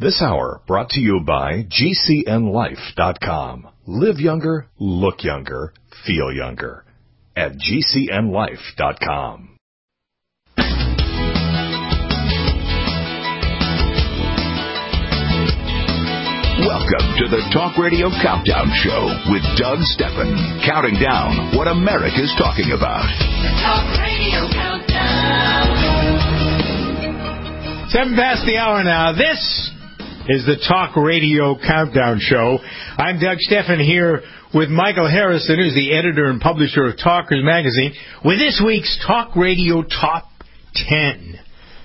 This hour brought to you by GCNLife.com. Live younger, look younger, feel younger. At GCNLife.com. Welcome to the Talk Radio Countdown Show with Doug Stephan, counting down what America's talking about. The Talk Radio Countdown. 7 past the hour now. This is the Talk Radio Countdown Show. I'm Doug Stephan here with Michael Harrison, who's the editor and publisher of Talkers Magazine, with this week's Talk Radio Top 10.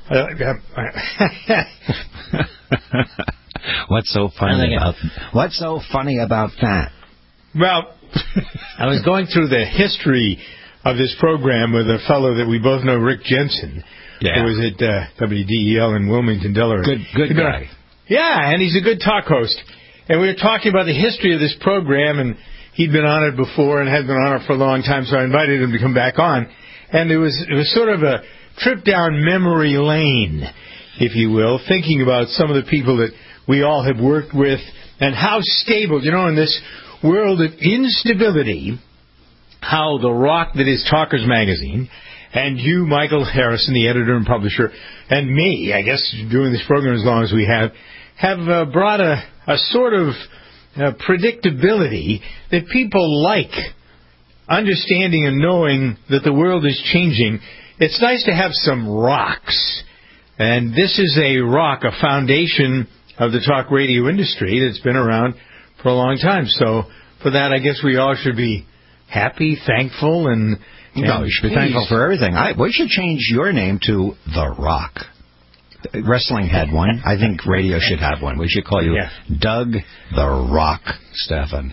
What's so funny about that? Well, I was going through the history of this program with a fellow that we both know, Rick Jensen, who was at WDEL in Wilmington, Delaware. Good guy. Yeah, and he's a good talk host. And we were talking about the history of this program, and he'd been on it before and had been on it for a long time, so I invited him to come back on. And it was sort of a trip down memory lane, if you will, thinking about some of the people that we all have worked with and how stable, in this world of instability, how the rock that is Talkers Magazine, and you, Michael Harrison, the editor and publisher, and me, I guess, doing this program as long as we have brought a sort of predictability that people like, understanding and knowing that the world is changing. It's nice to have some rocks. And this is a rock, a foundation of the talk radio industry that's been around for a long time. So for that, I guess we all should be happy, thankful, and you should be thankful for everything. We should change your name to The Rock. Wrestling had one. I think radio should have one. We should call you Doug The Rock Stephan.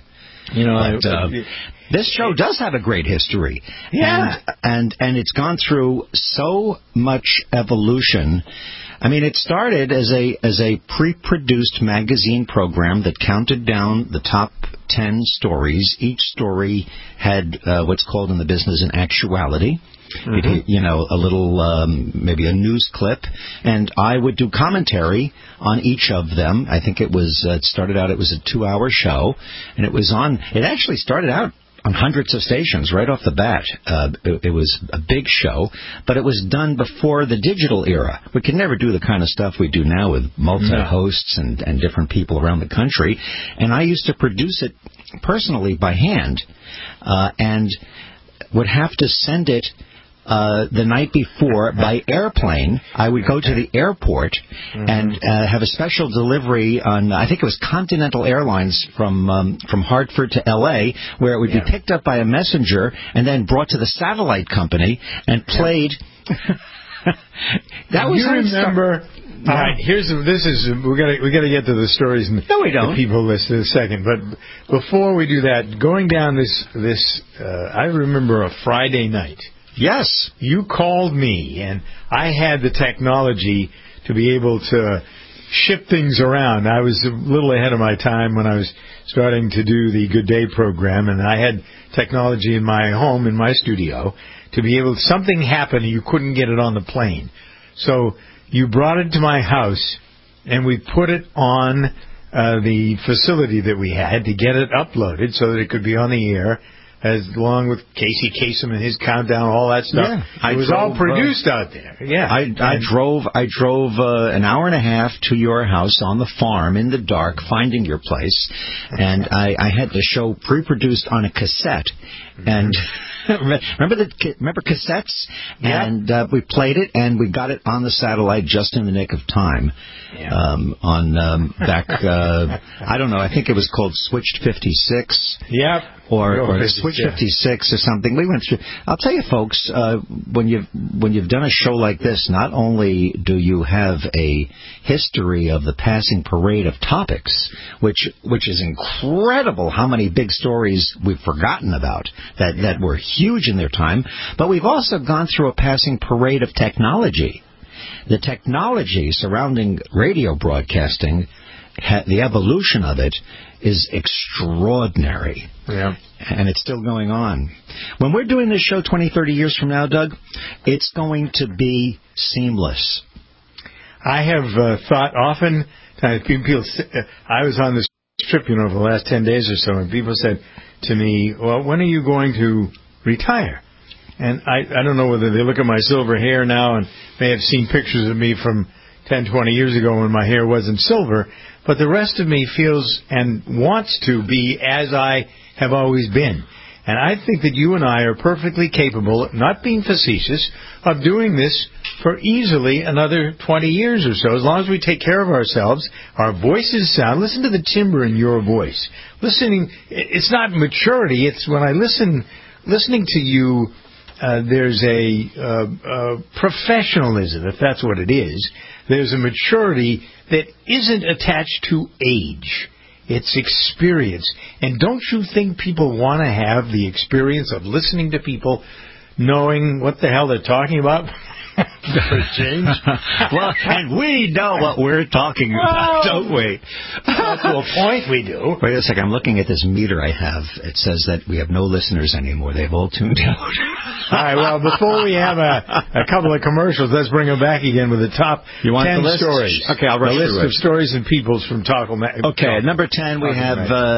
This show does have a great history. Yeah. And it's gone through so much evolution. I mean, it started as a pre-produced magazine program that counted down the top 10 stories. Each story had what's called in the business an actuality. Mm-hmm. A little, maybe a news clip, and I would do commentary on each of them. I think it was a 2-hour show, and it actually started out on hundreds of stations right off the bat. It was a big show, but it was done before the digital era. We could never do the kind of stuff we do now with multi-hosts and different people around the country, and I used to produce it personally by hand, and would have to send it the night before by airplane. I would go to the airport and have a special delivery on, I think it was Continental Airlines from Hartford to L.A., where it would be picked up by a messenger and then brought to the satellite company and played. That was. You remember? All right. We got to get to the stories and the people list in a second. But before we do that, going down this, I remember a Friday night. Yes. You called me, and I had the technology to be able to ship things around. I was a little ahead of my time when I was starting to do the Good Day program, and I had technology in my home, in my studio, to be able to, something happened and you couldn't get it on the plane. So you brought it to my house, and we put it on the facility that we had to get it uploaded so that it could be on the air, along with Casey Kasem and his countdown, all that stuff. Yeah, it was all produced out there. Yeah, I drove an hour and a half to your house on the farm in the dark, finding your place, and I had the show pre-produced on a cassette, and. Remember cassettes? Yeah. And we played it, and we got it on the satellite just in the nick of time. Yeah. Back, I don't know, I think it was called Switched 56. Yep. Or Switch 56 or something. We went through. I'll tell you, folks, when you've done a show like this, not only do you have a history of the passing parade of topics, which is incredible how many big stories we've forgotten about that were huge in their time, but we've also gone through a passing parade of technology. The technology surrounding radio broadcasting, the evolution of it, is extraordinary. Yeah. And it's still going on. When we're doing this show 20, 30 years from now, Doug, it's going to be seamless. I have thought often People, I was on this trip, for the last 10 days or so, and people said to me, well, when are you going to retire? And I don't know whether they look at my silver hair now and may have seen pictures of me from 10, 20 years ago when my hair wasn't silver, but the rest of me feels and wants to be as I have always been. And I think that you and I are perfectly capable, not being facetious, of doing this for easily another 20 years or so, as long as we take care of ourselves, our voices sound. Listen to the timbre in your voice. Listening, it's not maturity, it's when I listening to you, there's a professionalism, if that's what it is. There's a maturity that isn't attached to age. It's experience. And don't you think people want to have the experience of listening to people knowing what the hell they're talking about? For a change. Well, and we know what we're talking about, don't we? To a point we do. Wait a second. I'm looking at this meter I have. It says that we have no listeners anymore. They've all tuned out. All right, well, before we have a couple of commercials, let's bring them back again with the top 10 stories. Okay, I'll rush through it. The list of stories and peoples from Talk. Okay, at number 10 we have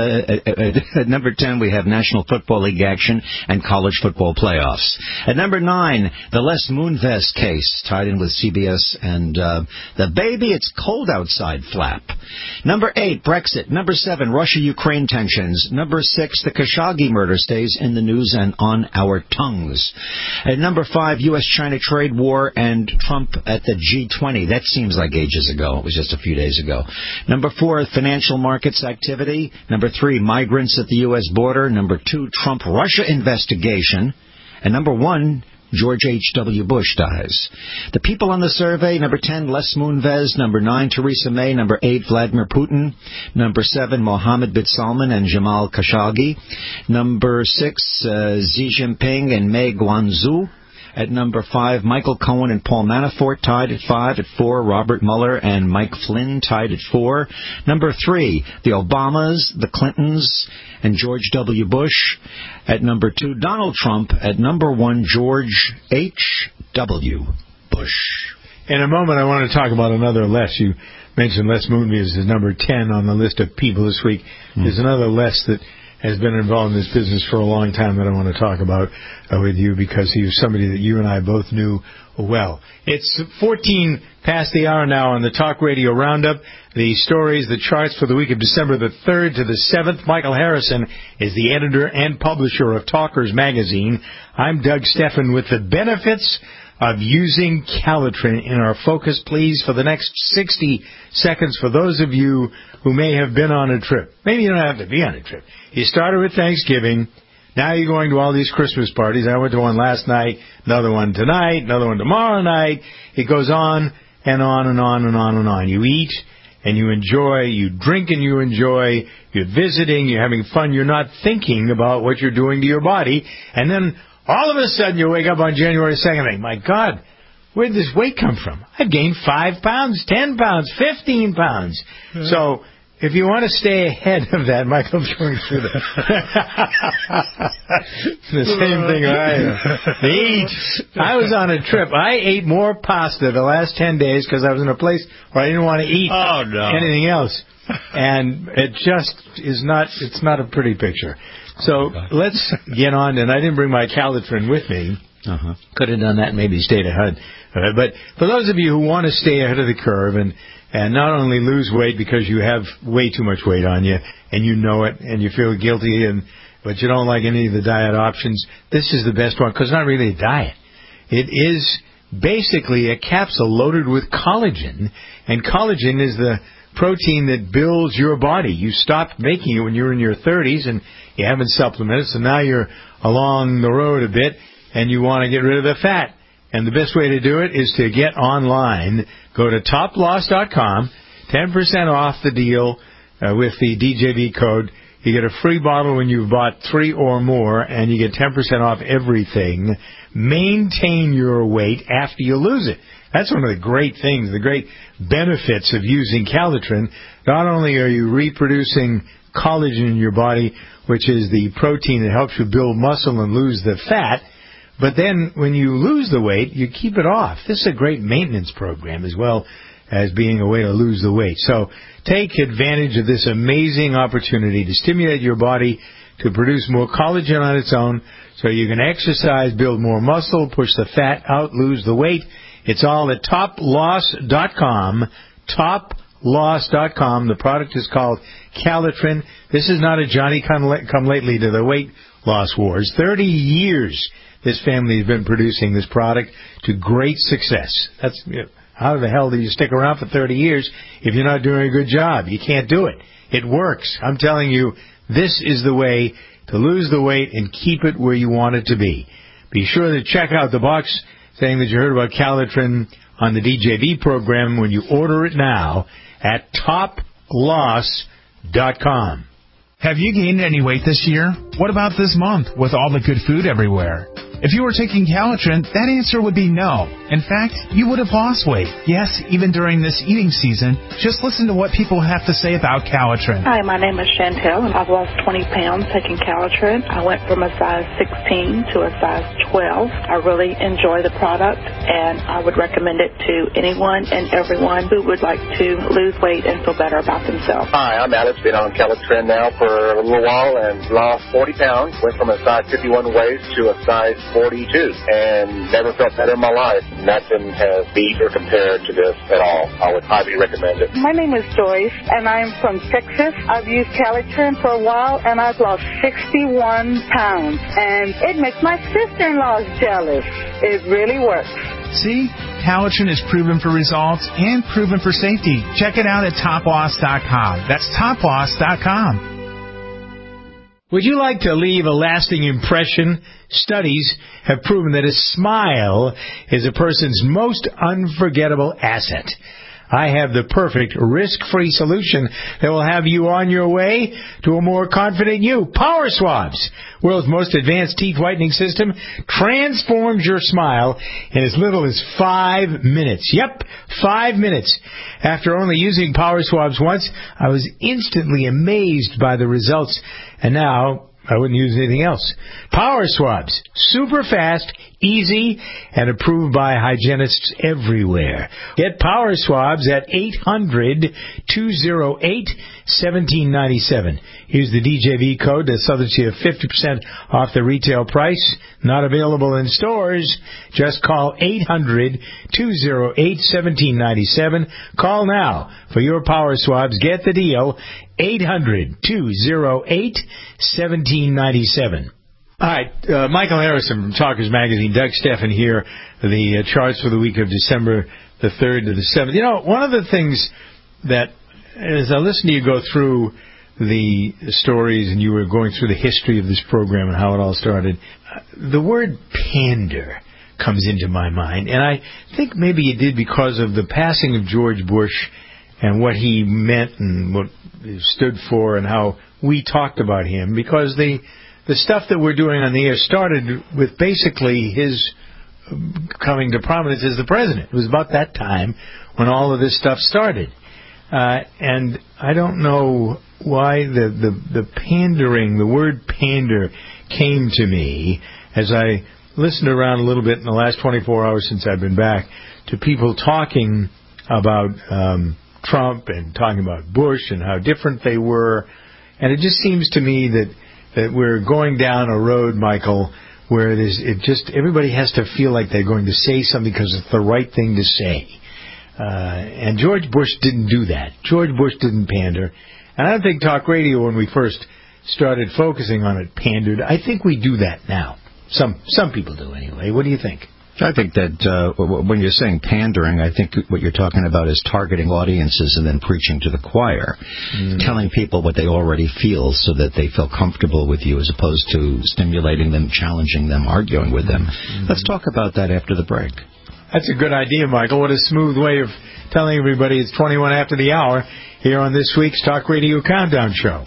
National Football League action and college football playoffs. At number 9, the Les Moonves case, tied in with CBS and the baby it's cold outside flap. Number 8, Brexit. Number 7, Russia-Ukraine tensions. Number 6, the Khashoggi murder stays in the news and on our tongues. At number 5, U.S.-China trade war and Trump at the G20. That seems like ages ago. It was just a few days ago. Number 4, financial markets activity. Number 3, migrants at the U.S. border. Number 2, Trump-Russia investigation. And number 1, George H.W. Bush dies. The people on the survey, number 10, Les Moonves. Number 9, Theresa May. Number 8, Vladimir Putin. Number 7, Mohammed bin Salman and Jamal Khashoggi. Number 6, Xi Jinping and Mei Guanzhou. At number 5, Michael Cohen and Paul Manafort tied at 5. At 4, Robert Mueller and Mike Flynn tied at 4. Number 3, the Obamas, the Clintons, and George W. Bush. At number 2, Donald Trump. At number 1, George H.W. Bush. In a moment, I want to talk about another Les. You mentioned Les Moonves is number 10 on the list of people this week. There's another Les that has been involved in this business for a long time that I want to talk about with you because he was somebody that you and I both knew well. It's 14 past the hour now on the Talk Radio Roundup. The stories, the charts for the week of December the 3rd to the 7th. Michael Harrison is the editor and publisher of Talkers Magazine. I'm Doug Steffen with the benefits of using Calitrin in our focus, please, for the next 60 seconds for those of you who may have been on a trip. Maybe you don't have to be on a trip. You started with Thanksgiving. Now you're going to all these Christmas parties. I went to one last night, another one tonight, another one tomorrow night. It goes on and on and on and on and on. You eat and you enjoy, you drink and you enjoy, you're visiting, you're having fun, you're not thinking about what you're doing to your body. And then all of a sudden you wake up on January 2nd and think, my God, where did this weight come from? I've gained 5 pounds, 10 pounds, 15 pounds. So if you want to stay ahead of that, Michael's going through the same thing I eat. I was on a trip. I ate more pasta the last 10 days because I was in a place where I didn't want to eat anything else. And it just is not, it's not a pretty picture. So let's get on, and I didn't bring my Calitrin with me. Could have done that and maybe stayed ahead of it. But for those of you who want to stay ahead of the curve and not only lose weight because you have way too much weight on you and you know it and you feel guilty but you don't like any of the diet options, this is the best one because it's not really a diet. It is basically a capsule loaded with collagen, and collagen is the protein that builds your body. You stopped making it when you were in your 30s and you haven't supplemented, so now you're along the road a bit and you want to get rid of the fat. And the best way to do it is to get online. Go to toploss.com, 10% off the deal with the DJV code. You get a free bottle when you've bought 3 or more, and you get 10% off everything. Maintain your weight after you lose it. That's one of the great things, the great benefits of using Calitrin. Not only are you reproducing collagen in your body, which is the protein that helps you build muscle and lose the fat, but then when you lose the weight, you keep it off. This is a great maintenance program as well as being a way to lose the weight. So take advantage of this amazing opportunity to stimulate your body to produce more collagen on its own so you can exercise, build more muscle, push the fat out, lose the weight. It's all at toploss.com, toploss.com. The product is called Calitrin. This is not a Johnny-come-lately to the weight loss wars. 30 years this family has been producing this product to great success. That's how the hell do you stick around for 30 years if you're not doing a good job? You can't do it. It works. I'm telling you, this is the way to lose the weight and keep it where you want it to be. Be sure to check out the box saying that you heard about Calitrin on the DJV program when you order it now at toploss.com. Have you gained any weight this year? What about this month with all the good food everywhere? If you were taking Calitrin, that answer would be no. In fact, you would have lost weight. Yes, even during this eating season. Just listen to what people have to say about Calitrin. Hi, my name is Chantel, and I've lost 20 pounds taking Calitrin. I went from a size 16 to a size 12. I really enjoy the product, and I would recommend it to anyone and everyone who would like to lose weight and feel better about themselves. Hi, I'm Alex. Been on Calitrin now for a little while and lost 40 pounds. Went from a size 51 waist to a size 42 and never felt better in my life. Nothing has beat or compared to this at all. I would highly recommend it. My name is Joyce, and I'm from Texas. I've used Calitrin for a while, and I've lost 61 pounds. And it makes my sister-in-law jealous. It really works. See? Calitrin is proven for results and proven for safety. Check it out at toploss.com. That's toploss.com. Would you like to leave a lasting impression? Studies have proven that a smile is a person's most unforgettable asset. I have the perfect risk-free solution that will have you on your way to a more confident you. Power Swabs, world's most advanced teeth whitening system, transforms your smile in as little as 5 minutes. Yep, 5 minutes. After only using Power Swabs once, I was instantly amazed by the results, and now I wouldn't use anything else. Power Swabs, super fast, easy, and approved by hygienists everywhere. Get Power Swabs at 800-208-1797. Use the DJV code that subjects you 50% off the retail price. Not available in stores. Just call 800-208-1797. Call now for your Power Swabs. Get the deal. 800-208-1797. All right, Michael Harrison from Talkers Magazine, Doug Steffen here, the charts for the week of December the 3rd to the 7th. You know, one of the things that, as I listen to you go through the stories and you were going through the history of this program and how it all started, the word pander comes into my mind. And I think maybe it did because of the passing of George Bush and what he meant and what he stood for and how we talked about him, because the stuff that we're doing on the air started with basically his coming to prominence as the president. It was about that time when all of this stuff started. And I don't know why the pandering, the word pander, came to me as I listened around a little bit in the last 24 hours since I've been back to people talking about Trump and talking about Bush and how different they were. And it just seems to me that we're going down a road, Michael, where everybody has to feel like they're going to say something because it's the right thing to say. And George Bush didn't do that. George Bush didn't pander. And I don't think talk radio, when we first started focusing on it, pandered. I think we do that now. Some people do anyway. What do you think? I think that when you're saying pandering, I think what you're talking about is targeting audiences and then preaching to the choir, telling people what they already feel so that they feel comfortable with you, as opposed to stimulating them, challenging them, arguing with them. Let's talk about that after the break. That's a good idea, Michael. What a smooth way of telling everybody it's 21 after the hour here on this week's Talk Radio Countdown Show.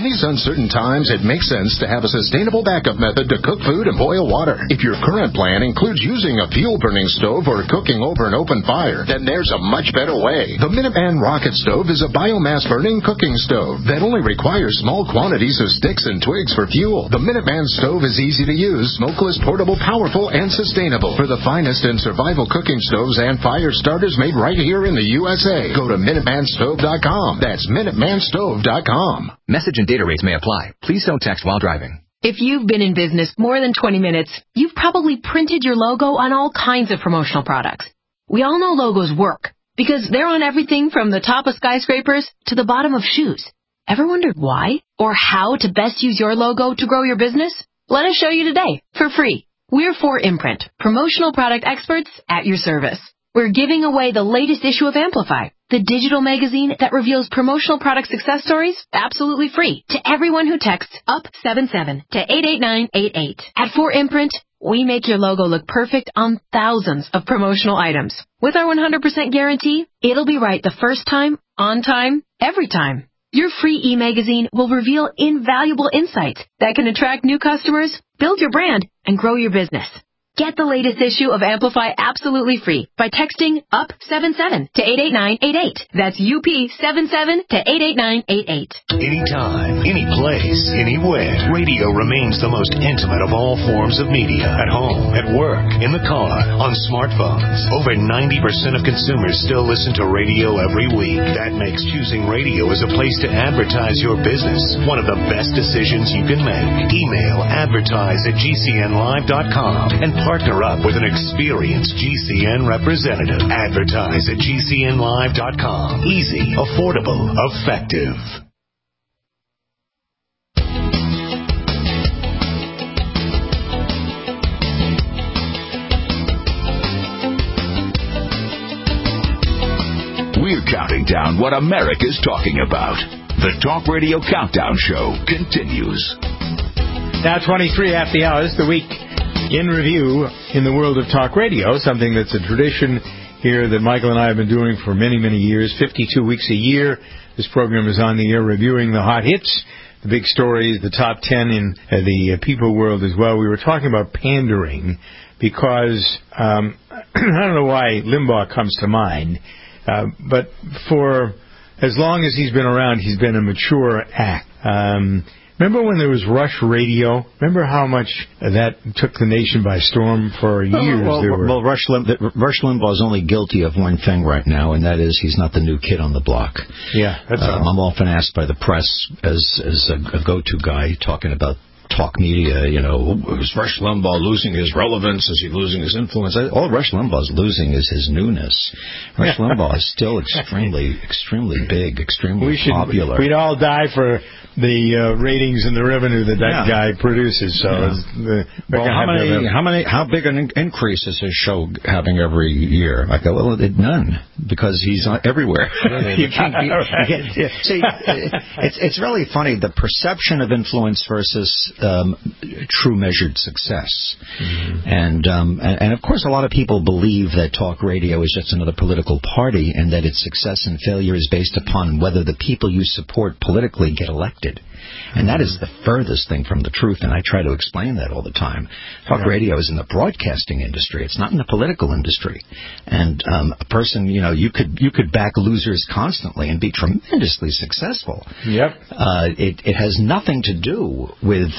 In these uncertain times, it makes sense to have a sustainable backup method to cook food and boil water. If your current plan includes using a fuel-burning stove or cooking over an open fire, then there's a much better way. The Minuteman Rocket Stove is a biomass-burning cooking stove that only requires small quantities of sticks and twigs for fuel. The Minuteman stove is easy to use, smokeless, portable, powerful, and sustainable. For the finest in survival cooking stoves and fire starters made right here in the USA, go to MinutemanStove.com. That's MinutemanStove.com. Message and data rates may apply. Please don't text while driving. If you've been in business more than 20 minutes, you've probably printed your logo on all kinds of promotional products. We all know logos work because they're on everything from the top of skyscrapers to the bottom of shoes. Ever wondered why or how to best use your logo to grow your business? Let us show you today for free. We're 4imprint, promotional product experts at your service. We're giving away the latest issue of Amplify, the digital magazine that reveals promotional product success stories absolutely free to everyone who texts UP77 to 88988. At 4imprint, we make your logo look perfect on thousands of promotional items. With our 100% guarantee, it'll be right the first time, on time, every time. Your free e-magazine will reveal invaluable insights that can attract new customers, build your brand, and grow your business. Get the latest issue of Amplify absolutely free by texting UP77 to 88988. That's UP77 to 88988. Anytime, any place, anywhere. Radio remains the most intimate of all forms of media. At home, at work, in the car, on smartphones. Over 90% of consumers still listen to radio every week. That makes choosing radio as a place to advertise your business one of the best decisions you can make. Email advertise@gcnlive.com and partner up with an experienced GCN representative. Advertise at GCNlive.com. Easy, affordable, effective. We're counting down what America's talking about. The Talk Radio Countdown Show continues. Now 23 after the hour. This is the week in review in the world of talk radio, something that's a tradition here that Michael and I have been doing for many, many years, 52 weeks a year. This program is on the air reviewing the hot hits, the big stories, the top 10 in the people world as well. We were talking about pandering because I don't know why Limbaugh comes to mind, but for as long as he's been around, he's been a mature act. Remember when there was Rush Radio? Remember how much that took the nation by storm for years? Well, Rush Limbaugh is only guilty of one thing right now, and that is he's not the new kid on the block. Yeah, that's all. I'm often asked by the press as a go-to guy talking about talk media, is Rush Limbaugh losing his relevance? Is he losing his influence? All Rush Limbaugh's losing is his newness. Rush Limbaugh is still extremely big, extremely popular. We'd all die for the ratings and the revenue that guy produces. So, how big an increase is his show having every year? I go, well, none, because he's everywhere. See, it's really funny, the perception of influence versus true measured success. Mm-hmm. And of course, a lot of people believe that talk radio is just another political party, and that its success and failure is based upon whether the people you support politically get elected. And that is the furthest thing from the truth, and I try to explain that all the time. Talk radio is in the broadcasting industry. It's not in the political industry. And a person, you could back losers constantly and be tremendously successful. Yep. It has nothing to do with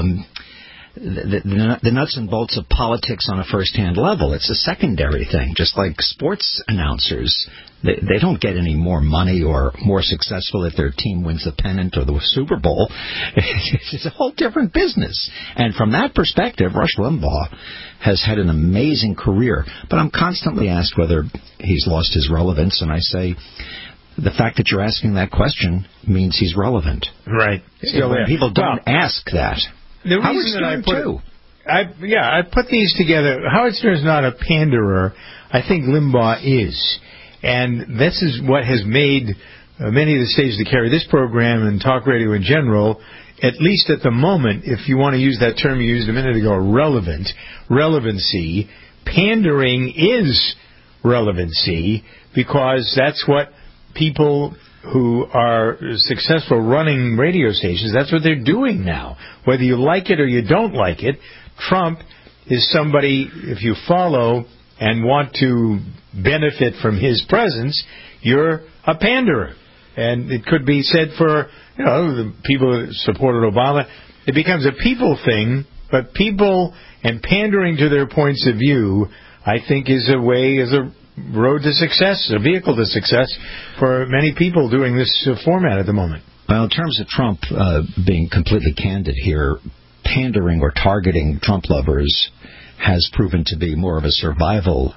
the nuts and bolts of politics on a first-hand level. It's a secondary thing, just like sports announcers. They don't get any more money or more successful if their team wins the pennant or the Super Bowl. It's a whole different business. And from that perspective, Rush Limbaugh has had an amazing career. But I'm constantly asked whether he's lost his relevance, and I say, the fact that you're asking that question means he's relevant. Right. When people don't ask that. The reason that I put these together, Howard Stern is not a panderer. I think Limbaugh is. And this is what has made many of the stations that carry this program and talk radio in general, at least at the moment, if you want to use that term you used a minute ago, relevancy. Pandering is relevancy because that's what people who are successful running radio stations, that's what they're doing now. Whether you like it or you don't like it, Trump is somebody, if you follow and want to benefit from his presence, you're a panderer. And it could be said for, the people that supported Obama. It becomes a people thing, but people and pandering to their points of view, I think, is a road to success, a vehicle to success for many people doing this format at the moment. Well, in terms of Trump being completely candid here, pandering or targeting Trump lovers has proven to be more of a survival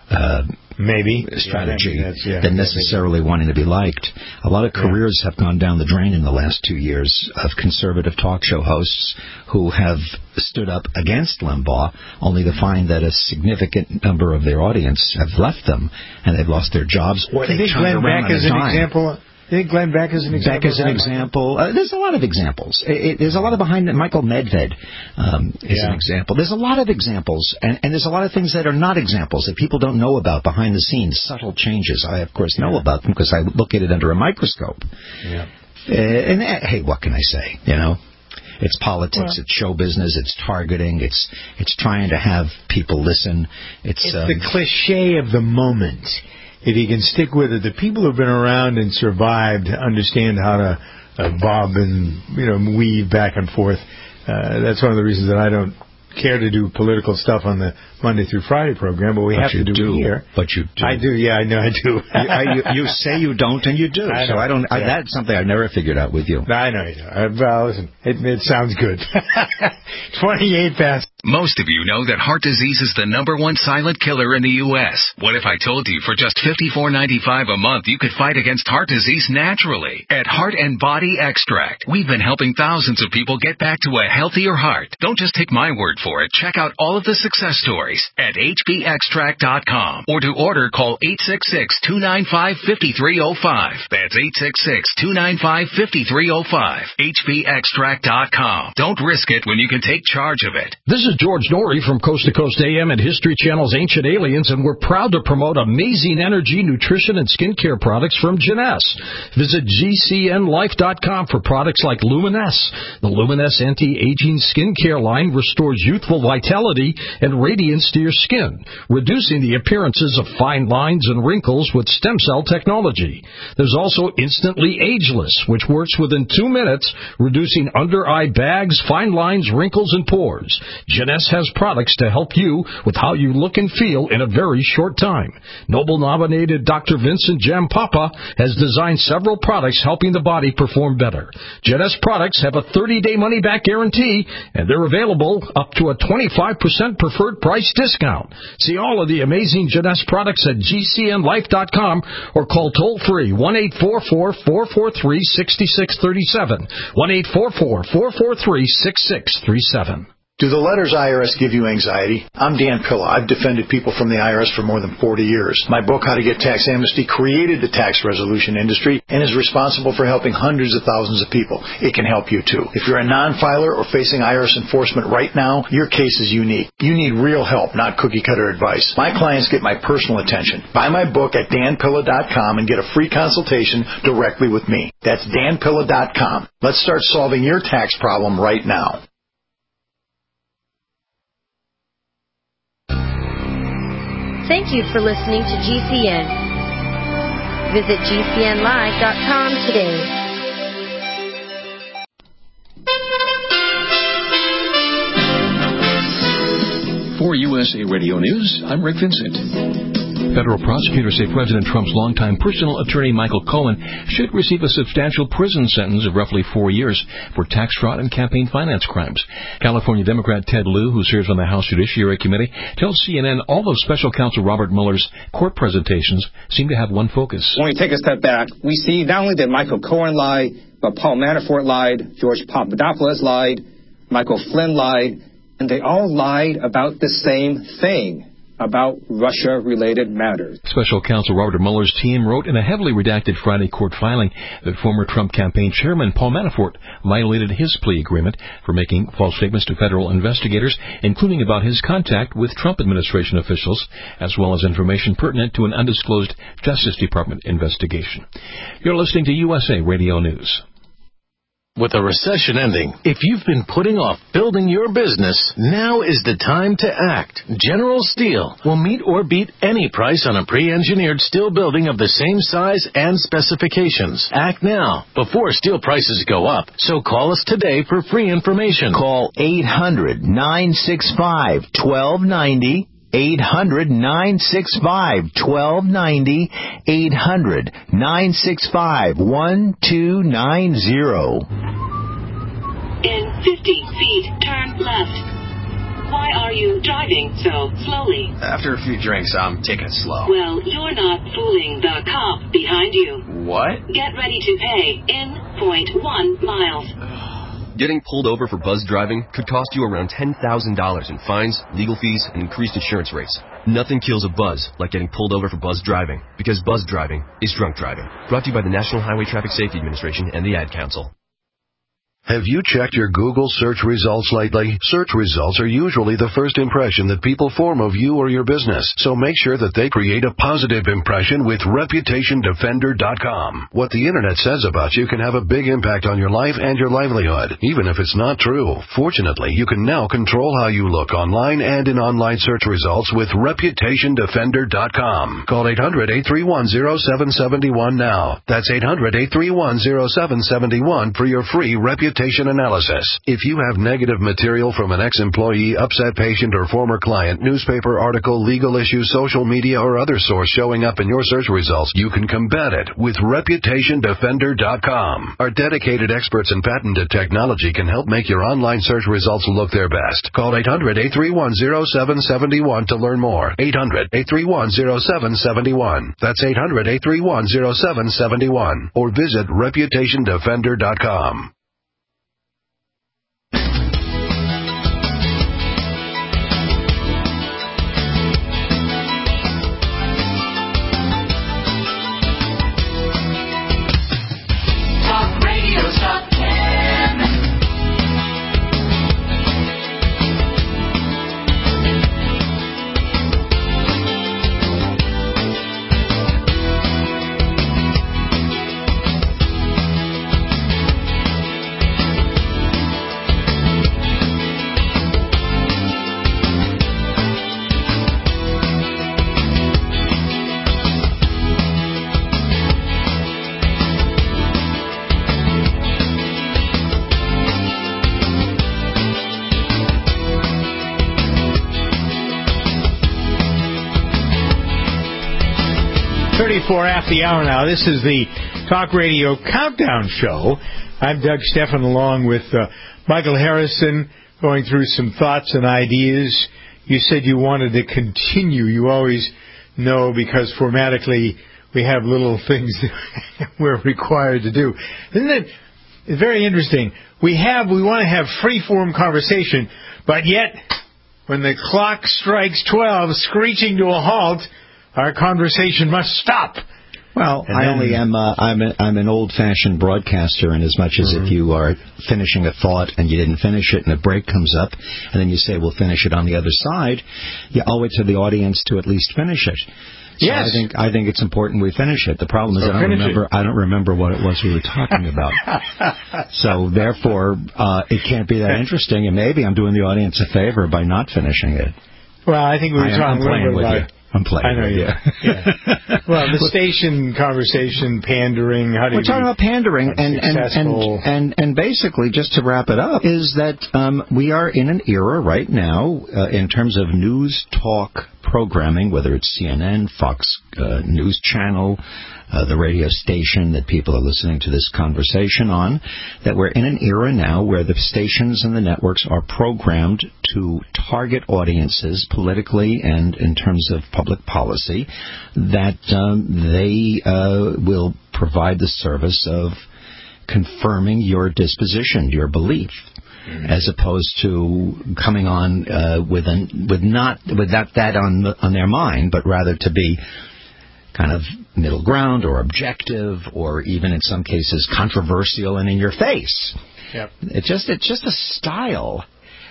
strategy than necessarily wanting to be liked. A lot of careers have gone down the drain in the last 2 years of conservative talk show hosts who have stood up against Limbaugh, only to find that a significant number of their audience have left them and they've lost their jobs. Or they turned around on a dime. I think Glenn Beck is an example. Beck is an example. There's a lot of examples. There's a lot of behind it. Michael Medved is an example. There's a lot of examples, and there's a lot of things that are not examples that people don't know about behind the scenes, subtle changes. I, of course, know about them because I look at it under a microscope. Yeah. Hey, what can I say? It's politics, it's show business, it's targeting, it's trying to have people listen. It's the cliche of the moment. If you can stick with it, the people who've been around and survived understand how to bob and weave back and forth. That's one of the reasons that I don't care to do political stuff on the Monday through Friday program, but we have to do it here. But you do. I do, yeah, I know I do. You say you don't, and you do. I don't. That's something I've never figured out with you. I know you do. Well, listen, it sounds good. 28 past. Most of you know that heart disease is the #1 silent killer in the U.S. What if I told you for just $54.95 a month you could fight against heart disease naturally? At Heart and Body Extract, we've been helping thousands of people get back to a healthier heart. Don't just take my word for it. Check out all of the success stories at hbextract.com. Or to order, call 866-295-5305. That's 866-295-5305. hbextract.com. Don't risk it when you can take charge of it. This is George Norrie from Coast to Coast AM and History Channel's Ancient Aliens, and we're proud to promote amazing energy, nutrition, and skincare products from Jeunesse. Visit gcnlife.com for products like Luminesse. The Luminesse anti-aging skincare line restores youthful vitality and radiance to your skin, reducing the appearances of fine lines and wrinkles with stem cell technology. There's also Instantly Ageless, which works within 2 minutes, reducing under-eye bags, fine lines, wrinkles, and pores. Jeunesse has products to help you with how you look and feel in a very short time. Nobel-nominated Dr. Vincent Jampapa has designed several products helping the body perform better. Jeunesse products have a 30-day money-back guarantee, and they're available up to a 25% preferred price discount. See all of the amazing Jeunesse products at gcnlife.com or call toll-free 1-844-443-6637, 1-844-443-6637. Do the letters IRS give you anxiety? I'm Dan Pilla. I've defended people from the IRS for more than 40 years. My book, How to Get Tax Amnesty, created the tax resolution industry and is responsible for helping hundreds of thousands of people. It can help you, too. If you're a non-filer or facing IRS enforcement right now, your case is unique. You need real help, not cookie-cutter advice. My clients get my personal attention. Buy my book at danpilla.com and get a free consultation directly with me. That's danpilla.com. Let's start solving your tax problem right now. Thank you for listening to GCN. Visit GCNlive.com today. For USA Radio News, I'm Rick Vincent. Federal prosecutors say President Trump's longtime personal attorney Michael Cohen should receive a substantial prison sentence of roughly 4 years for tax fraud and campaign finance crimes. California Democrat Ted Lieu, who serves on the House Judiciary Committee, tells CNN all of Special Counsel Robert Mueller's court presentations seem to have one focus. When we take a step back, we see not only did Michael Cohen lie, but Paul Manafort lied, George Papadopoulos lied, Michael Flynn lied, and they all lied about the same thing, about Russia-related matters. Special counsel Robert Mueller's team wrote in a heavily redacted Friday court filing that former Trump campaign chairman Paul Manafort violated his plea agreement for making false statements to federal investigators, including about his contact with Trump administration officials, as well as information pertinent to an undisclosed Justice Department investigation. You're listening to USA Radio News. With a recession ending, if you've been putting off building your business, now is the time to act. General Steel will meet or beat any price on a pre-engineered steel building of the same size and specifications. Act now, before steel prices go up. So call us today for free information. Call 800-965-1290. 800-965-1290, 800-965-1290. In 50 feet, turn left. Why are you driving so slowly? After a few drinks, I'm taking it slow. Well, you're not fooling the cop behind you. What? Get ready to pay in 0.1 miles. Getting pulled over for buzz driving could cost you around $10,000 in fines, legal fees, and increased insurance rates. Nothing kills a buzz like getting pulled over for buzz driving, because buzz driving is drunk driving. Brought to you by the National Highway Traffic Safety Administration and the Ad Council. Have you checked your Google search results lately? Search results are usually the first impression that people form of you or your business, so make sure that they create a positive impression with ReputationDefender.com. What the Internet says about you can have a big impact on your life and your livelihood, even if it's not true. Fortunately, you can now control how you look online and in online search results with ReputationDefender.com. Call 800-831-0771 now. That's 800-831-0771 for your free reputation analysis. If you have negative material from an ex-employee, upset patient, or former client, newspaper article, legal issue, social media, or other source showing up in your search results, you can combat it with ReputationDefender.com. Our dedicated experts in patented technology can help make your online search results look their best. Call 800-831-0771 to learn more. 800-831-0771. That's 800-831-0771. Or visit ReputationDefender.com. After the hour now. This is the Talk Radio Countdown Show. I'm Doug Stephan, along with Michael Harrison, going through some thoughts and ideas. You said you wanted to continue. You always know, because formatically we have little things that we're required to do. Isn't it very interesting? We want to have free-form conversation, but yet when the clock strikes 12, screeching to a halt, our conversation must stop. Well, I'm an old-fashioned broadcaster, and as much as if you are finishing a thought and you didn't finish it and a break comes up, and then you say, we'll finish it on the other side, you owe it to the audience to at least finish it. So yes. I think it's important we finish it. The problem is I don't remember what it was we were talking about. So therefore, it can't be that interesting, and maybe I'm doing the audience a favor by not finishing it. Well, I think we were talking a little bit about... I'm playing. I know you. Yeah. Well, the station conversation, pandering. How do we're talking about pandering, and basically, just to wrap it up, is that we are in an era right now in terms of news talk programming, whether it's CNN, Fox News Channel, the radio station that people are listening to this conversation on, that we're in an era now where the stations and the networks are programmed to target audiences politically and in terms of public policy, that they will provide the service of confirming your disposition, your belief. as opposed to coming on with that on their mind, but rather to be kind of middle ground or objective, or even in some cases controversial and in your face. Yep. It's just a style.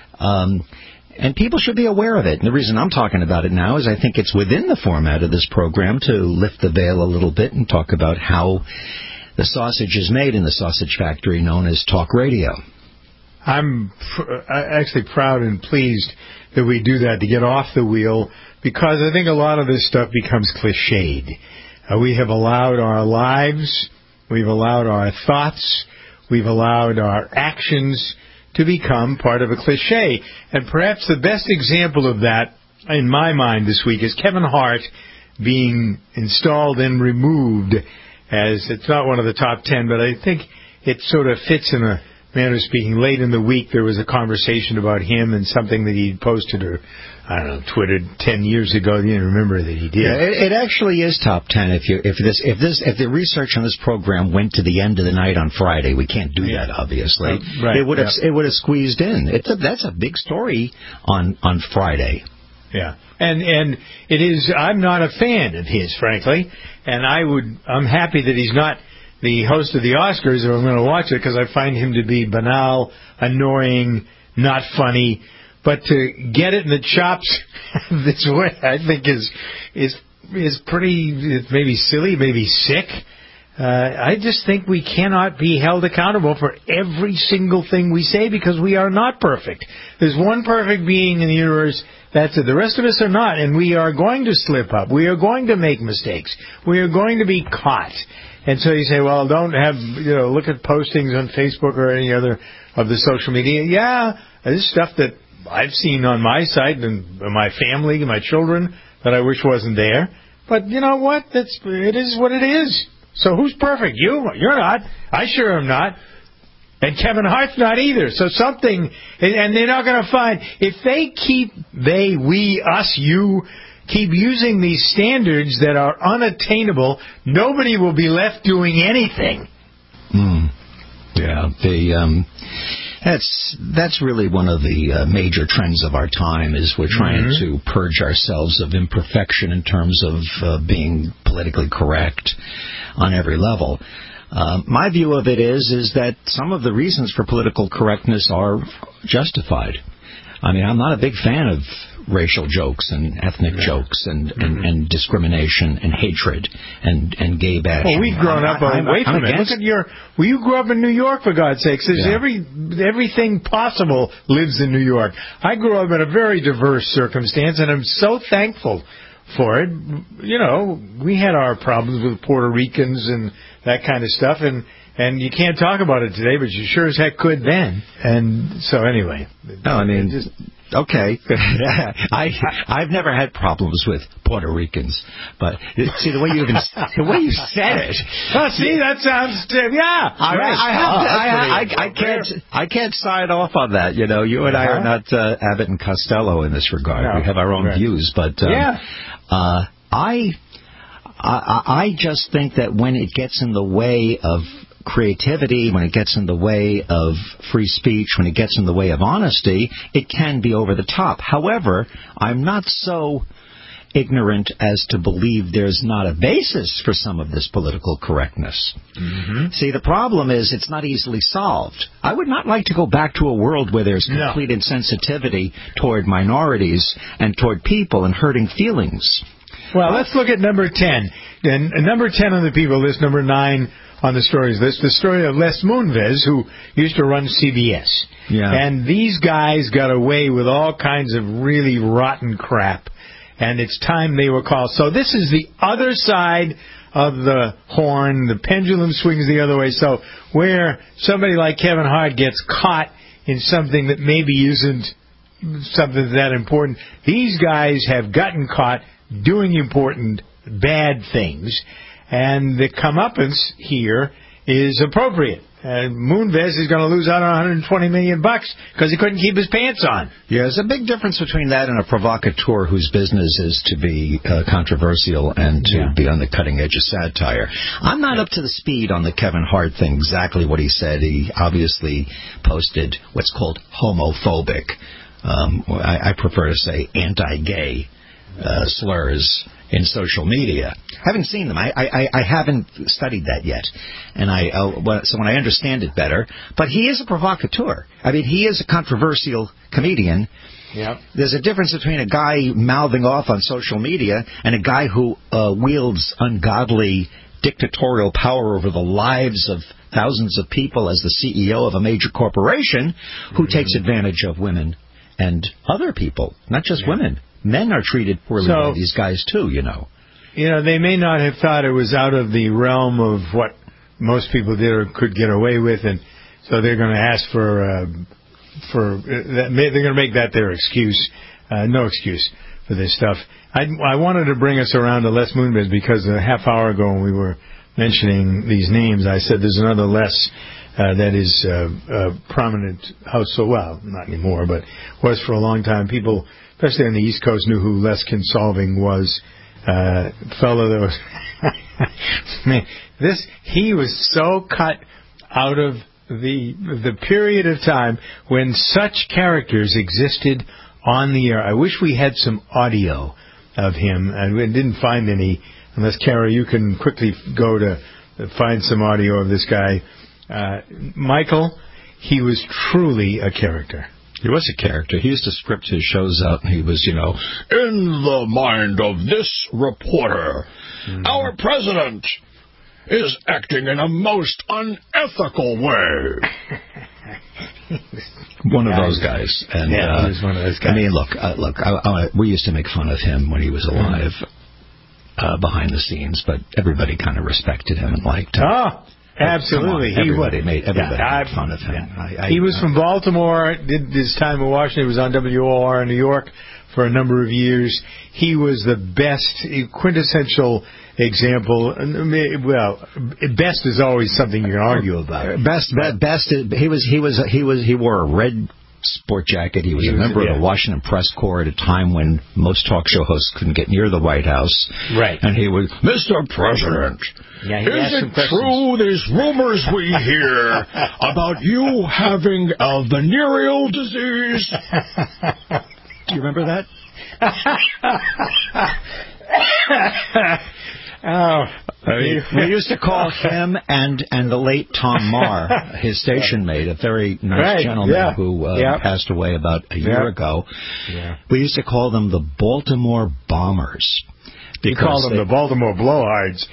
And people should be aware of it. And the reason I'm talking about it now is I think it's within the format of this program to lift the veil a little bit and talk about how the sausage is made in the sausage factory known as talk radio. I'm actually proud and pleased that we do that, to get off the wheel, because I think a lot of this stuff becomes cliched. We have allowed our lives, we've allowed our thoughts, we've allowed our actions to become part of a cliche. And perhaps the best example of that, in my mind this week, is Kevin Hart being installed and removed as, it's not one of the top 10, but I think it sort of fits in a manner of speaking. Late in the week, there was a conversation about him and something that he posted, or I don't know, twittered 10 years ago. You didn't remember that he did. Yeah, it actually is top 10. If the research on this program went to the end of the night on Friday, we can't do that, obviously. Right. It would have squeezed in. That's a big story on Friday. Yeah. And it is. I'm not a fan of his, frankly, and I'm happy that he's not the host of the Oscars, or I'm going to watch it, because I find him to be banal, annoying, not funny. But to get it in the chops this way, I think is pretty, maybe silly, maybe sick. I just think we cannot be held accountable for every single thing we say, because we are not perfect. There's one perfect being in the universe. That's it. The rest of us are not, and we are going to slip up. We are going to make mistakes. We are going to be caught. And so you say, well, don't have, look at postings on Facebook or any other of the social media. Yeah, this is stuff that I've seen on my site and my family and my children that I wish wasn't there. But you know what? It is what it is. So who's perfect? You're not. I sure am not. And Kevin Hart's not either. So something, and they're not going to find, if they keep, we, us, you, keep using these standards that are unattainable, nobody will be left doing anything. Yeah, that's really one of the major trends of our time, is we're trying to purge ourselves of imperfection in terms of being politically correct on every level. My view of it is that some of the reasons for political correctness are justified. I mean, I'm not a big fan of racial jokes and ethnic jokes and discrimination and hatred and gay bashing. Well, we've grown up away from it. Look at you grew up in New York, for God's sakes. There's everything possible lives in New York. I grew up in a very diverse circumstance, and I'm so thankful for it. We had our problems with Puerto Ricans and that kind of stuff, and you can't talk about it today, but you sure as heck could then. And so anyway. No, I mean, okay. I've never had problems with Puerto Ricans, but see the way you said it. Oh, see, that sounds I can't sign off on that. You and I are not Abbott and Costello in this regard. No. We have our own views, but I just think that when it gets in the way of creativity, when it gets in the way of free speech, when it gets in the way of honesty, it can be over the top. However, I'm not so ignorant as to believe there's not a basis for some of this political correctness. See, the problem is it's not easily solved. I would not like to go back to a world where there's complete insensitivity toward minorities and toward people and hurting feelings. Well, let's look at number 10. And number 10 on the people list, number 9 on the stories list, the story of Les Moonves, who used to run CBS. Yeah. And these guys got away with all kinds of really rotten crap. And it's time they were called. So this is the other side of the horn. The pendulum swings the other way. So where somebody like Kevin Hart gets caught in something that maybe isn't something that important, these guys have gotten caught doing important bad things, and the comeuppance here is appropriate. Moonves is going to lose out on $120 million because he couldn't keep his pants on. Yeah, there's a big difference between that and a provocateur whose business is to be controversial and to be on the cutting edge of satire. I'm not up to the speed on the Kevin Hart thing, exactly what he said. He obviously posted what's called homophobic. I prefer to say anti-gay slurs in social media. I haven't seen them. I haven't studied that yet, and so when I understand it better. But he is a provocateur. I mean, he is a controversial comedian. Yep. There's a difference between a guy mouthing off on social media and a guy who wields ungodly dictatorial power over the lives of thousands of people as the CEO of a major corporation who takes advantage of women and other people, not just women. Men are treated poorly by these guys, too, you know. You know, they may not have thought it was out of the realm of what most people did or could get away with, and so they're going to ask for they're going to make that their excuse. No excuse for this stuff. I wanted to bring us around to Les Moonves because a half hour ago when we were mentioning these names, I said there's another Les that is a prominent house, not anymore, but was for a long time. People, especially on the East Coast, knew who Les Kinsolving was. Fellow that was man, he was so cut out of the period of time when such characters existed on the air. I wish we had some audio of him, and we didn't find any. Unless, Kara, you can quickly go to find some audio of this guy. Michael, he was truly a character. He was a character. He used to script his shows out, and he was, in the mind of this reporter, our president is acting in a most unethical way. One of those guys. And, he was one of those guys. I mean, look, we used to make fun of him when he was alive behind the scenes, but everybody kind of respected him and liked him. Oh, absolutely. Everybody made fun of him. He was from Baltimore, did his time in Washington. He was on WOR in New York for a number of years. He was the best, quintessential example. Well, best is always something you can argue about. Best. He wore a red sport jacket. He was a member of the Washington Press Corps at a time when most talk show hosts couldn't get near the White House. Right. And he was, Mr. President, is it true these rumors we hear about you having a venereal disease? Do you remember that? We used to call him and the late Tom Marr, his station mate, a very nice gentleman who passed away about a year ago. Yeah. We used to call them the Baltimore Bombers. You called them the Baltimore Blowhards.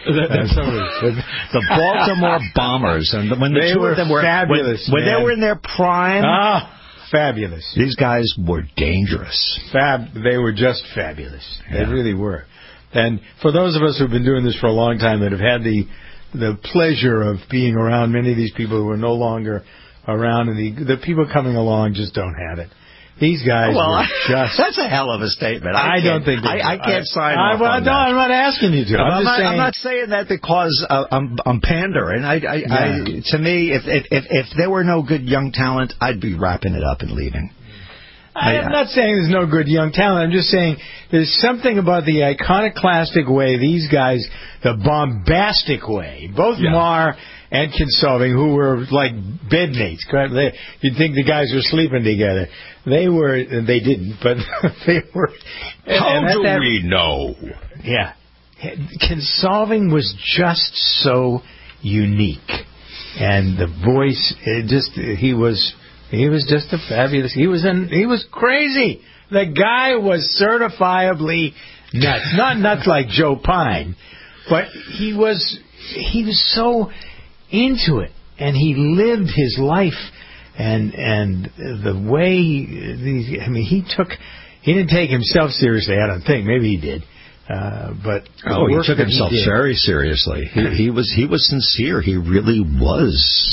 The Baltimore Bombers. And when the two of them were fabulous, when they were in their prime. Fabulous. These guys were dangerous. They were just fabulous. They really were. And for those of us who've been doing this for a long time that have had the pleasure of being around many of these people who are no longer around, and the people coming along just don't have it. These guys were just... That's a hell of a statement. I can't sign off on that. I'm not asking you to. I'm not saying that because I'm pandering. To me, if there were no good young talent, I'd be wrapping it up and leaving. I'm not saying there's no good young talent. I'm just saying there's something about the iconoclastic way these guys, the bombastic way, both Marr and Kinsolving, who were like bedmates. You'd think the guys were sleeping together. They didn't, but they were. How do we know? Yeah. Kinsolving was just so unique. And the voice, he was just a fabulous. He was crazy. The guy was certifiably nuts. Not nuts like Joe Pine, but he was so into it, and he lived his life, and the way he didn't take himself seriously. I don't think. Maybe he did. But he took himself very seriously. He was sincere. He really was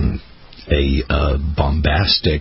a bombastic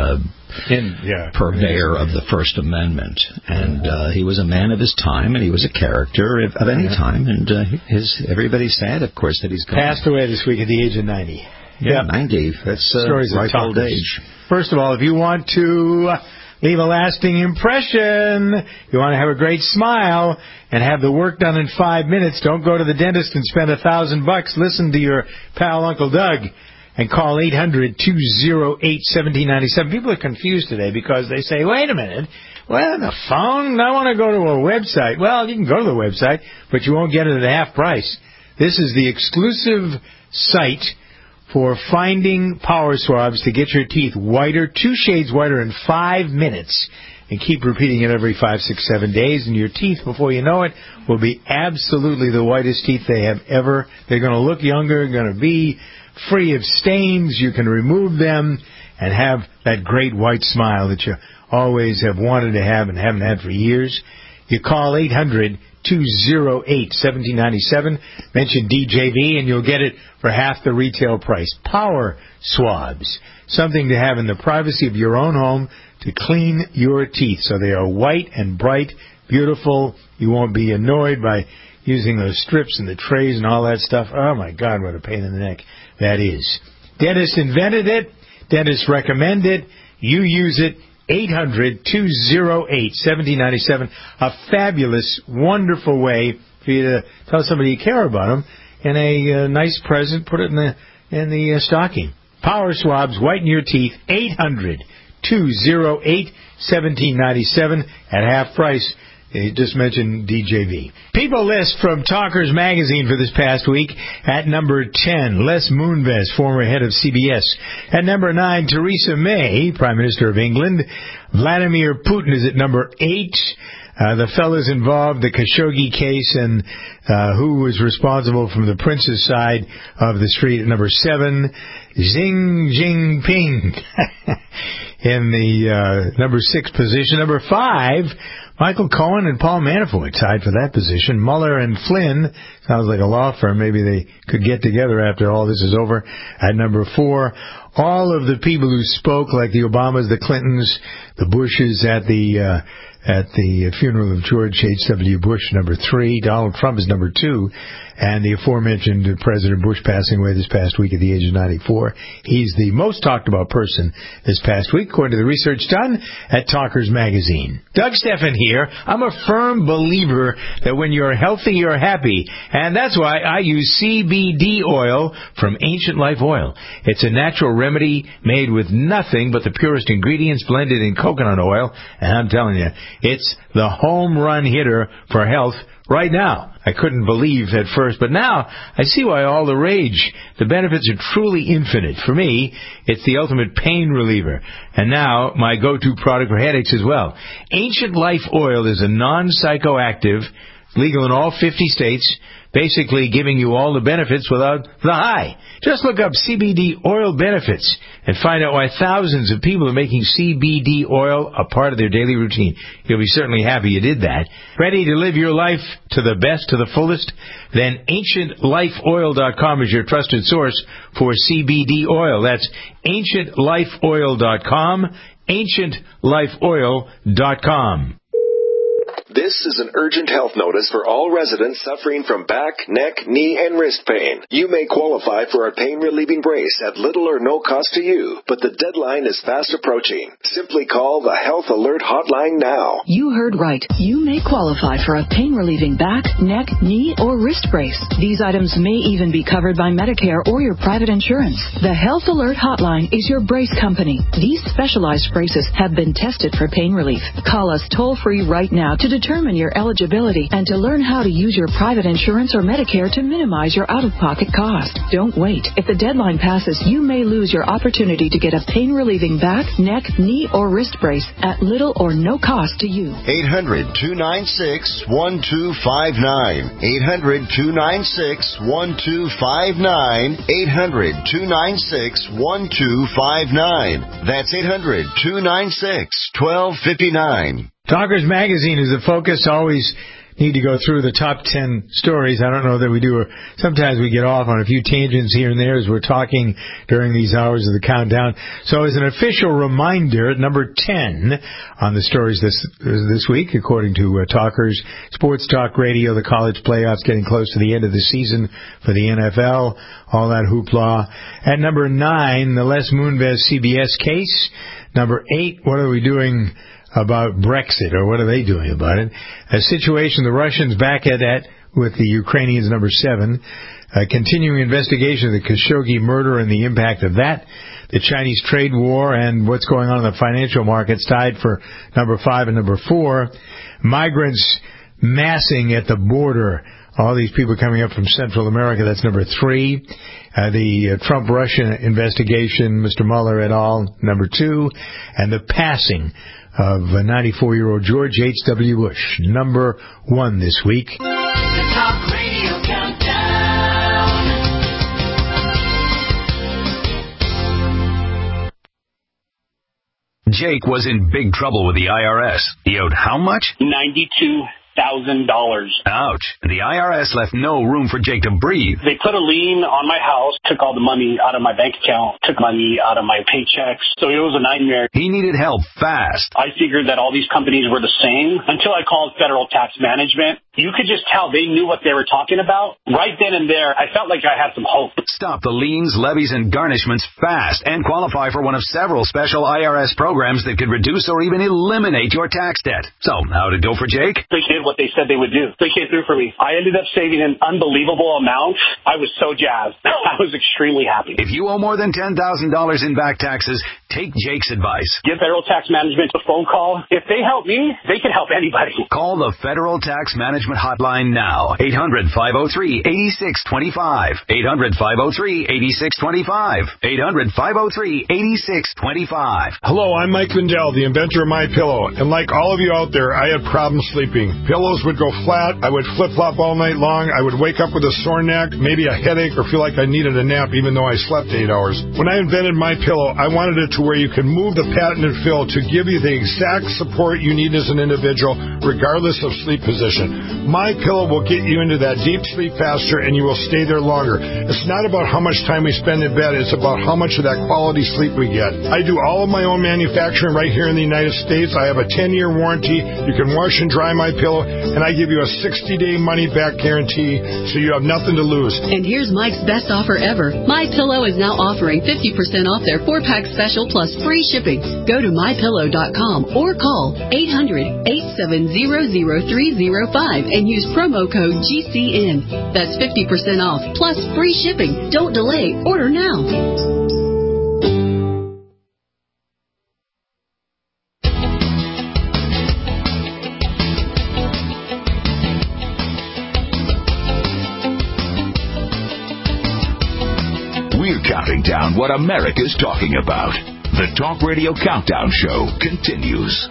purveyor of the First Amendment, and he was a man of his time, and he was a character of any time. And everybody's sad, of course, that he's gone. Passed away this week at the age of 90. Yeah. 90. That's Stories of ripe old talkers. age. First of all, if you want to leave a lasting impression, you want to have a great smile and have the work done in 5 minutes, don't go to the dentist and spend $1,000. Listen to your pal Uncle Doug and call 800-208-1797. People are confused today because they say, wait a minute, well, the phone, I want to go to a website. Well, you can go to the website, but you won't get it at half price. This is the exclusive site for finding power swabs to get your teeth whiter, 2 shades whiter in 5 minutes. And keep repeating it every 5, 6, 7 days, and your teeth, before you know it, will be absolutely the whitest teeth they have ever. They're going to look younger, going to be free of stains. You can remove them and have that great white smile that you always have wanted to have and haven't had for years. You call 800-208-1797, mention DJV, and you'll get it for half the retail price. Power swabs, something to have in the privacy of your own home to clean your teeth so they are white and bright, beautiful. You won't be annoyed by using those strips and the trays and all that stuff. Oh, my God, what a pain in the neck that is. Dentists invented it. Dentists recommend it. You use it. 800-208-1797. A fabulous, wonderful way for you to tell somebody you care about them in a nice present. Put it in the stocking. Power swabs, whiten your teeth. 800-208-1797 at half price. You just mentioned DJV. People list from Talkers Magazine for this past week at number 10, Les Moonves, former head of CBS. At number 9, Theresa May, Prime Minister of England. Vladimir Putin is at number 8. The fellows involved, the Khashoggi case, and who was responsible from the prince's side of the street at number 7. Xi Jinping in the number 6 position. Number 5, Michael Cohen and Paul Manafort tied for that position. Mueller and Flynn, sounds like a law firm. Maybe they could get together after all this is over. At number 4, all of the people who spoke, like the Obamas, the Clintons, the Bushes at the funeral of George H.W. Bush, number 3. Donald Trump is number 2. And the aforementioned President Bush passing away this past week at the age of 94. He's the most talked about person this past week, according to the research done at Talkers Magazine. Doug Steffen here. I'm a firm believer that when you're healthy, you're happy. And that's why I use CBD oil from Ancient Life Oil. It's a natural remedy made with nothing but the purest ingredients blended in coconut oil. And I'm telling you, it's the home run hitter for health right now. I couldn't believe at first, but now I see why all the rage. The benefits are truly infinite. For me, it's the ultimate pain reliever. And now, my go-to product for headaches as well. Ancient Life Oil is a non-psychoactive, legal in all 50 states, basically giving you all the benefits without the high. Just look up CBD oil benefits and find out why thousands of people are making CBD oil a part of their daily routine. You'll be certainly happy you did that. Ready to live your life to the best, to the fullest? Then AncientLifeOil.com is your trusted source for CBD oil. That's AncientLifeOil.com, AncientLifeOil.com. This is an urgent health notice for all residents suffering from back, neck, knee, and wrist pain. You may qualify for a pain-relieving brace at little or no cost to you, but the deadline is fast approaching. Simply call the Health Alert Hotline now. You heard right. You may qualify for a pain-relieving back, neck, knee, or wrist brace. These items may even be covered by Medicare or your private insurance. The Health Alert Hotline is your brace company. These specialized braces have been tested for pain relief. Call us toll-free right now to determine your eligibility and to learn how to use your private insurance or Medicare to minimize your out-of-pocket cost. Don't wait. If the deadline passes, you may lose your opportunity to get a pain-relieving back, neck, knee, or wrist brace at little or no cost to you. 800-296-1259. 800-296-1259. 800-296-1259. That's 800-296-1259. Talkers Magazine is the focus, always need to go through the top 10 stories. I don't know that we do. Sometimes we get off on a few tangents here and there as we're talking during these hours of the countdown. So as an official reminder, number 10 on the stories this week, according to Talkers, Sports Talk Radio, the college playoffs getting close to the end of the season for the NFL, all that hoopla. At number 9, the Les Moonves CBS case. Number 8, what are we doing about Brexit, or what are they doing about it? A situation the Russians back at that with the Ukrainians, number 7. A continuing investigation of the Khashoggi murder and the impact of that. The Chinese trade war and what's going on in the financial markets tied for number 5 and number 4. Migrants massing at the border. All these people coming up from Central America, that's number 3. The Trump-Russia investigation, Mr. Mueller et al., number 2. And the passing of 94-year-old George H.W. Bush, number 1 this week. The Talk Radio Countdown. Jake was in big trouble with the IRS. He owed how much? $92,000. Ouch. The IRS left no room for Jake to breathe. They put a lien on my house, took all the money out of my bank account, took money out of my paychecks. So it was a nightmare. He needed help fast. I figured that all these companies were the same until I called Federal Tax Management. You could just tell they knew what they were talking about. Right then and there, I felt like I had some hope. Stop the liens, levies, and garnishments fast and qualify for one of several special IRS programs that could reduce or even eliminate your tax debt. So, how'd it go for Jake? They did what they said they would do. They came through for me. I ended up saving an unbelievable amount. I was so jazzed. I was extremely happy. If you owe more than $10,000 in back taxes, take Jake's advice. Give Federal Tax Management a phone call. If they help me, they can help anybody. Call the Federal Tax Management hotline now. 800-503-8625. 800-503-8625. 800-503-8625. Hello, I'm Mike Lindell, the inventor of MyPillow. And like all of you out there, I had problems sleeping. Pillows would go flat. I would flip-flop all night long. I would wake up with a sore neck, maybe a headache, or feel like I needed a nap even though I slept 8 hours. When I invented MyPillow, I wanted it to where you can move the patented fill to give you the exact support you need as an individual, regardless of sleep position. MyPillow will get you into that deep sleep faster, and you will stay there longer. It's not about how much time we spend in bed. It's about how much of that quality sleep we get. I do all of my own manufacturing right here in the United States. I have a 10-year warranty. You can wash and dry MyPillow, and I give you a 60-day money-back guarantee, so you have nothing to lose. And here's Mike's best offer ever. MyPillow is now offering 50% off their 4-pack special plus free shipping. Go to MyPillow.com or call 800-870-0305 and use promo code GCN. That's 50% off plus free shipping. Don't delay. Order now. We're counting down what America's talking about. The Talk Radio Countdown Show continues.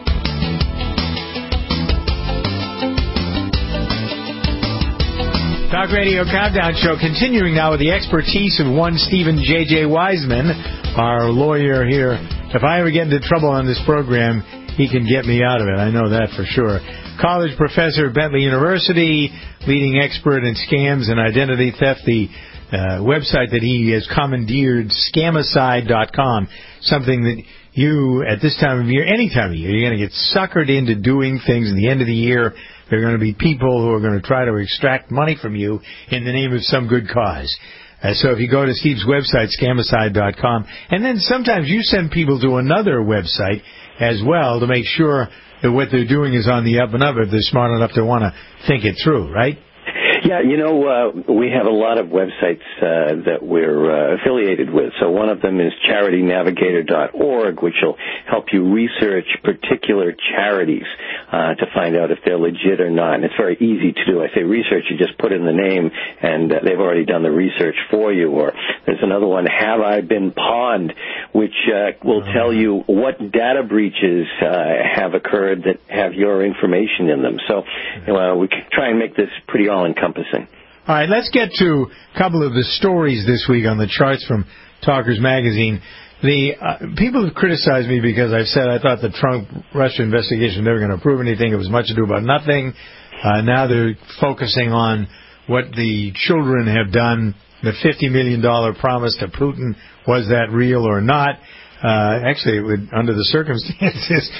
Talk Radio Countdown Show continuing now with the expertise of one Stephen J.J. Wiseman, our lawyer here. If I ever get into trouble on this program, he can get me out of it. I know that for sure. College professor at Bentley University, leading expert in scams and identity theft. The website that he has commandeered, scamicide.com, something that you, at this time of year, any time of year, you're going to get suckered into doing things at the end of the year. There are going to be people who are going to try to extract money from you in the name of some good cause. So if you go to Steve's website, scamicide.com, and then sometimes you send people to another website as well to make sure that what they're doing is on the up and up if they're smart enough to want to think it through, right? Yeah, we have a lot of websites that we're affiliated with. So one of them is charitynavigator.org, which will help you research particular charities to find out if they're legit or not. And it's very easy to do. I say research, you just put in the name, and they've already done the research for you. Or there's another one, Have I Been Pawned, which will tell you what data breaches have occurred that have your information in them. So we can try and make this pretty all-encompassing. All right, let's get to a couple of the stories this week on the charts from Talkers Magazine. The people have criticized me because I've said I thought the Trump-Russia investigation was never going to prove anything. It was much ado about nothing. Now they're focusing on what the children have done. The $50 million promise to Putin, was that real or not? Actually, it would, under the circumstances,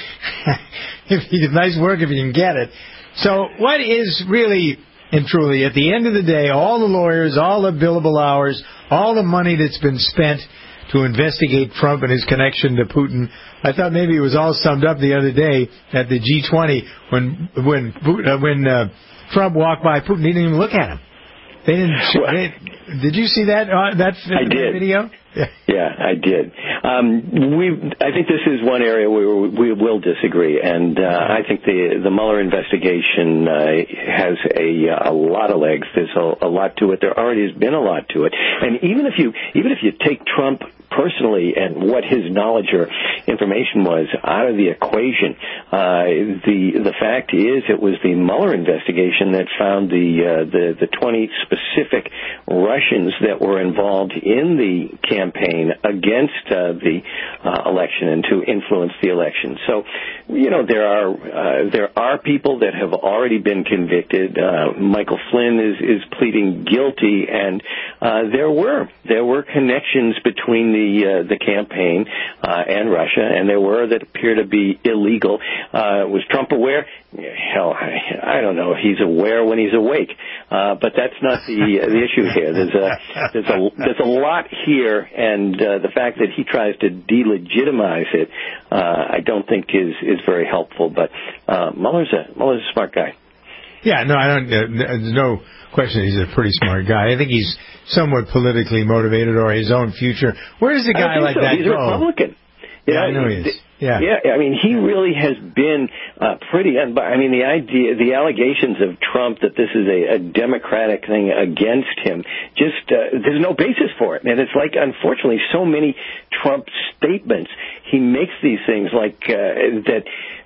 nice work if you can get it. So what is really and truly, at the end of the day, all the lawyers, all the billable hours, all the money that's been spent to investigate Trump and his connection to Putin, I thought maybe it was all summed up the other day at the G20 when Trump walked by Putin. He didn't even look at him. They didn't. Did you see that video? Yeah, I did. I think this is one area where we will disagree, and I think the Mueller investigation has a lot of legs. There's a lot to it. There already has been a lot to it, and even if you take Trump personally and what his knowledge or information was out of the equation, the fact is it was the Mueller investigation that found the 20 specific Russians that were involved in the campaign against the election and to influence the election. So, there are people that have already been convicted. Michael Flynn is pleading guilty, and there were connections between the campaign and Russia, and there were that appear to be illegal. Was Trump aware? Hell, I don't know if he's aware when he's awake, but that's not the issue here. There's a lot here, and the fact that he tries to delegitimize it, I don't think is very helpful. But Mueller's a smart guy. Yeah, no, I don't. There's no question he's a pretty smart guy. I think he's somewhat politically motivated, or his own future. Where does a guy like that go? He's a Republican. Yeah, I know he is. Yeah, I mean, he really has been pretty. I mean, the allegations of Trump that this is a Democratic thing against him, just there's no basis for it. And it's like, unfortunately, so many Trump statements, he makes these things like that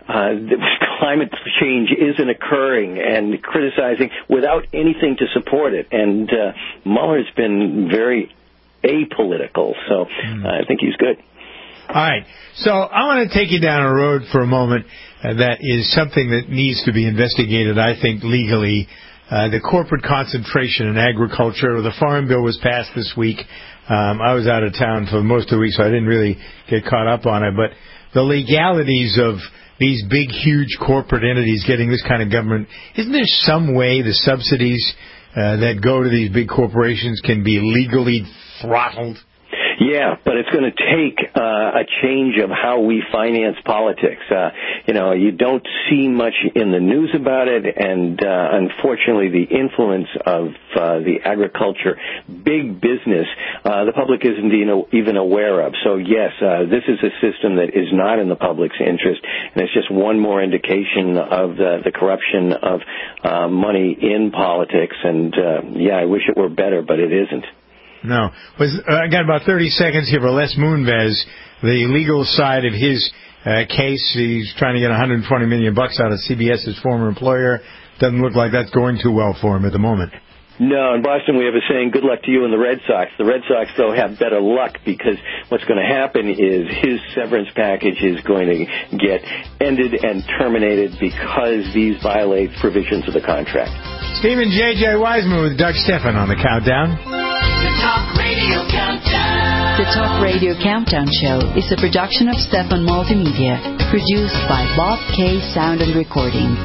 climate change isn't occurring, and criticizing without anything to support it. And Mueller's been very apolitical, so I think he's good. All right. So I want to take you down a road for a moment that is something that needs to be investigated, I think, legally. The corporate concentration in agriculture. The Farm Bill was passed this week. I was out of town for most of the week, so I didn't really get caught up on it. But the legalities of these big, huge corporate entities getting this kind of government, isn't there some way the subsidies that go to these big corporations can be legally throttled? Yeah, but it's going to take a change of how we finance politics. You don't see much in the news about it, and unfortunately the influence of the agriculture, big business, the public isn't even aware of. So yes, this is a system that is not in the public's interest, and it's just one more indication of the corruption of money in politics. And I wish it were better, but it isn't. No. I got about 30 seconds here for Les Moonves, the legal side of his case. He's trying to get $120 million out of CBS's former employer. Doesn't look like that's going too well for him at the moment. No, in Boston we have a saying, good luck to you and the Red Sox. The Red Sox, though, have better luck, because what's going to happen is his severance package is going to get ended and terminated because these violate provisions of the contract. Stephen J.J. Wiseman with Doug Stephan on the Countdown. The Talk Radio Countdown. The Talk Radio Countdown Show is a production of Stephan Multimedia, produced by Bob K. Sound and Recording.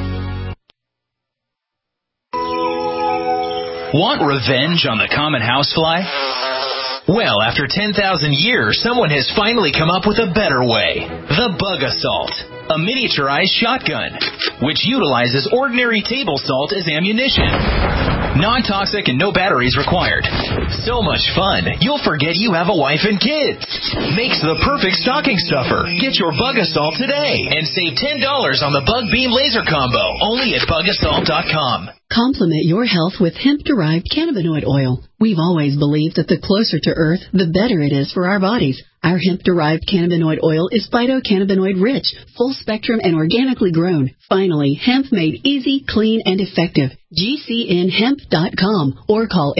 Want revenge on the common housefly? Well, after 10,000 years, someone has finally come up with a better way. The Bug Assault, a miniaturized shotgun, which utilizes ordinary table salt as ammunition. Non-toxic and no batteries required. So much fun, you'll forget you have a wife and kids. Makes the perfect stocking stuffer. Get your Bug Assault today and save $10 on the Bug Beam Laser Combo, only at bugassault.com. Complement your health with hemp-derived cannabinoid oil. We've always believed that the closer to Earth, the better it is for our bodies. Our hemp-derived cannabinoid oil is phytocannabinoid-rich, full-spectrum, and organically grown. Finally, hemp made easy, clean, and effective. GCNhemp.com or call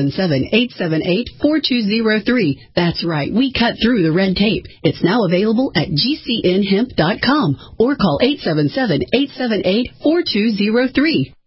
877-878-4203. That's right, we cut through the red tape. It's now available at GCNhemp.com or call 877-878-4203.